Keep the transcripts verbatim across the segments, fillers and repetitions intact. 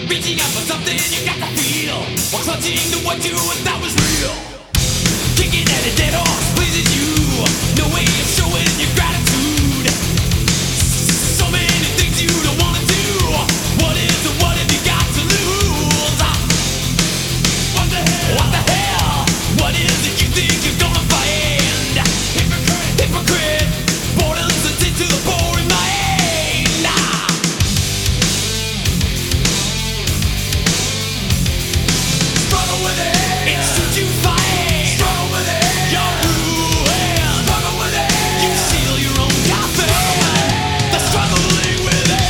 Reaching out for something you got to feel, while clutching to what you thought was real. Kicking at a dead horse pleases you, no way of showing your gratitude. So many things you don't wanna do. What is and what have you got to lose? What the hell? What the hell? What is it you think you're gonna find? Hypocrite, hypocrite. Boredom's a tip to the boring mind. Struggle with it. It's true you fight. Struggle with it. You're ruined. Struggle with it. You seal your own coffin. The struggling within.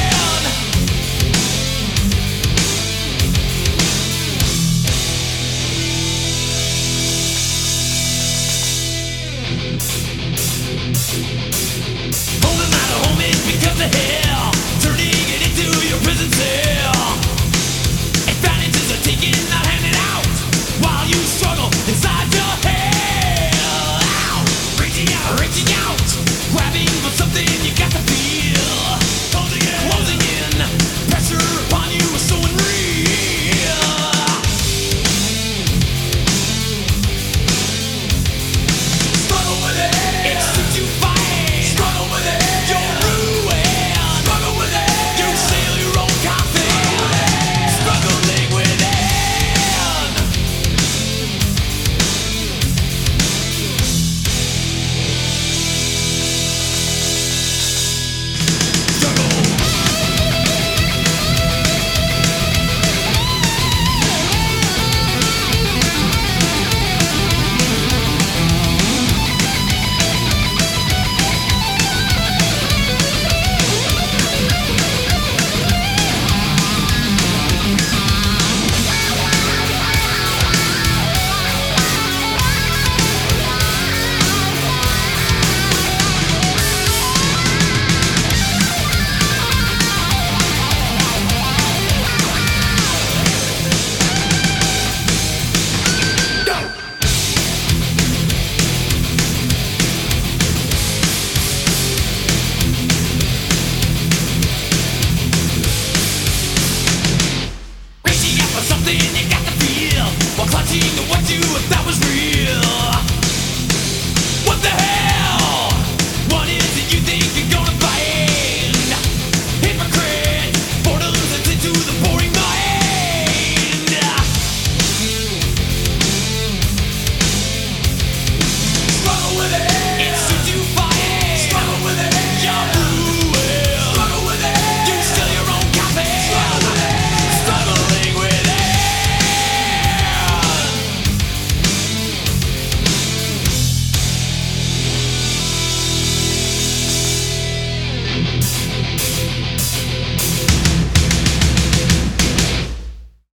Holding out a home it becomes a hell, turning it into your prison cell. Advantages are taken, not handed out, while you struggle inside your hell. Ow! Reaching out, reaching out, grabbing for something you got to feel.